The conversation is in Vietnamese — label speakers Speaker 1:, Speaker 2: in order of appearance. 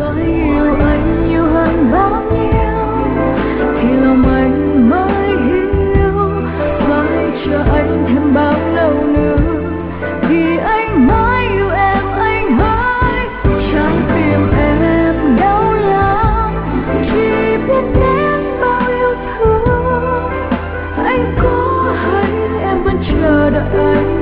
Speaker 1: phải yêu anh nhiều hơn bao nhiêu thì lòng anh mới hiểu, phải chờ anh thêm bao lâu nữa vì anh mãi yêu em, anh mãi trái tim em đau lòng chỉ biết đến bao yêu thương. Anh có hay em vẫn chờ đợi anh